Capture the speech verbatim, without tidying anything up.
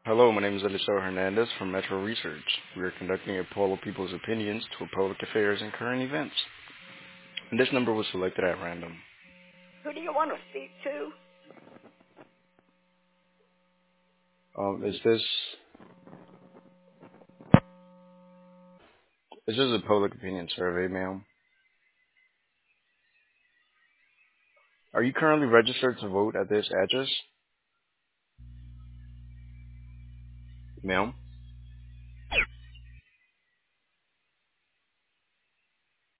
Hello, my name is Eliseo Hernandez from Metro Research. We are conducting a poll of people's opinions to public affairs and current events. And this number was selected at random. Who do you want to speak to? Um, is this is this a public opinion survey, ma'am? Are you currently registered to vote at this address, ma'am?